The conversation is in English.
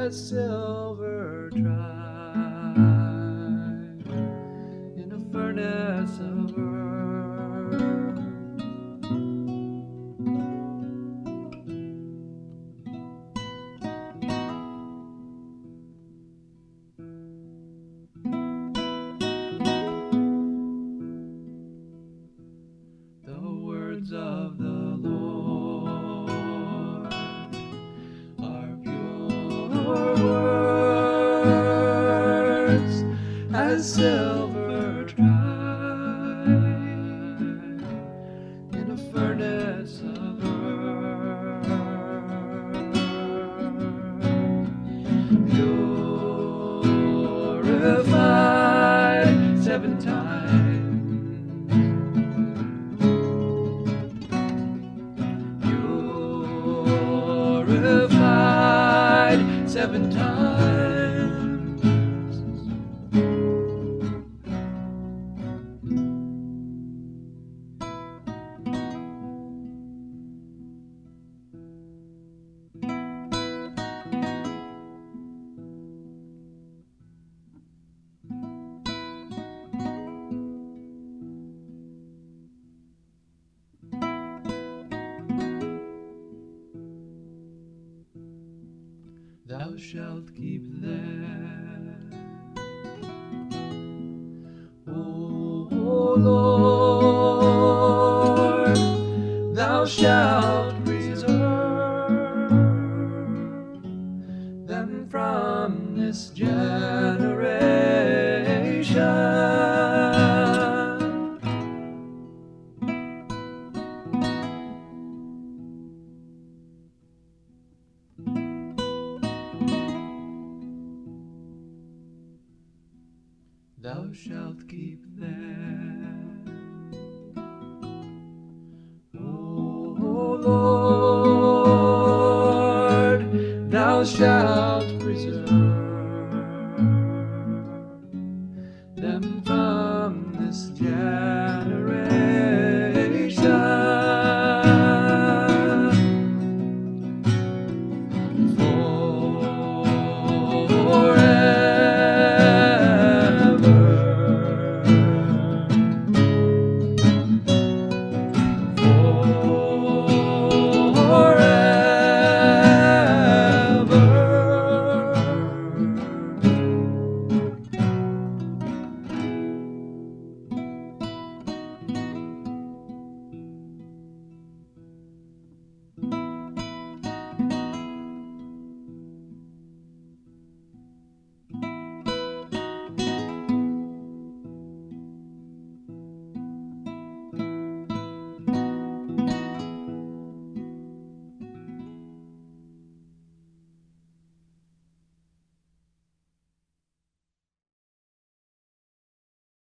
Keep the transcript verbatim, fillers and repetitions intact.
as silver tried in a furnace of earth. The words of the Lord are pure words as silver tried in a furnace of earth, purified seven times, purified seven times. Thou shalt keep them, O Lord, thou shalt preserve them from this generation. Thou shalt keep them, O Lord, thou shalt preserve